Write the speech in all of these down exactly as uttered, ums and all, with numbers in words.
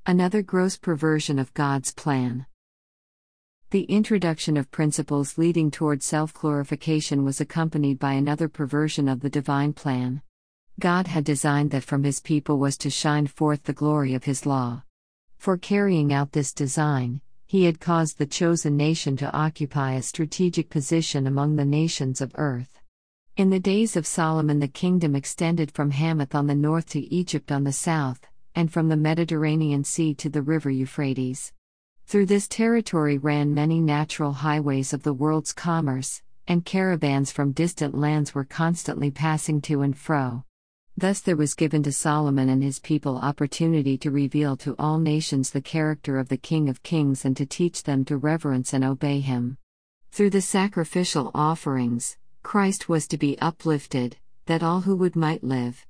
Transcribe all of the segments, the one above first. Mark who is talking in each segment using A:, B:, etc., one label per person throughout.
A: Another gross perversion of God's plan. The introduction of principles leading toward self-glorification was accompanied by another perversion of the divine plan. God had designed that from His people was to shine forth the glory of His law. For carrying out this design, He had caused the chosen nation to occupy a strategic position among the nations of earth. In the days of Solomon, the kingdom extended from Hamath on the north to Egypt on the south, and from the Mediterranean Sea to the river Euphrates. Through this territory ran many natural highways of the world's commerce, and caravans from distant lands were constantly passing to and fro. Thus there was given to Solomon and his people opportunity to reveal to all nations the character of the King of Kings and to teach them to reverence and obey Him. Through the sacrificial offerings, Christ was to be uplifted, that all who would might live.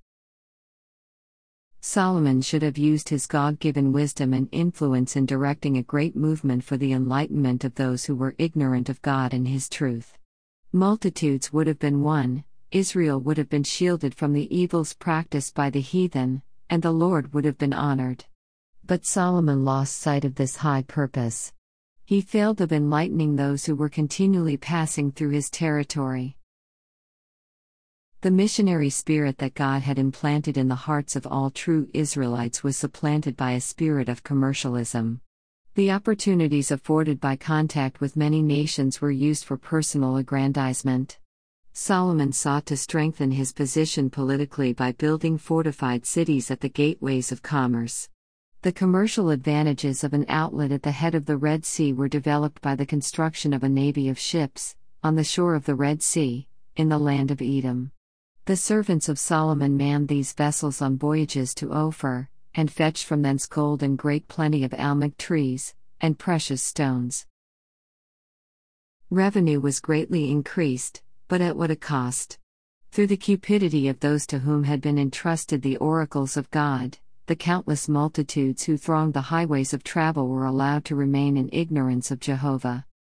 A: Solomon should have used his God-given wisdom and influence in directing a great movement for the enlightenment of those who were ignorant of God and His truth. Multitudes would have been won, Israel would have been shielded from the evils practiced by the heathen, and the Lord would have been honored. But Solomon lost sight of this high purpose. He failed of enlightening those who were continually passing through his territory. The missionary spirit that God had implanted in the hearts of all true Israelites was supplanted by a spirit of commercialism. The opportunities afforded by contact with many nations were used for personal aggrandizement. Solomon sought to strengthen his position politically by building fortified cities at the gateways of commerce. The commercial advantages of an outlet at the head of the Red Sea were developed by the construction of a navy of ships, on the shore of the Red Sea, in the land of Edom. The servants of Solomon manned these vessels on voyages to Ophir, and fetched from thence gold and great plenty of almug trees, and precious stones. Revenue was greatly increased, but at what a cost! Through the cupidity of those to whom had been entrusted the oracles of God, the countless multitudes who thronged the highways of travel were allowed to remain in ignorance of Jehovah.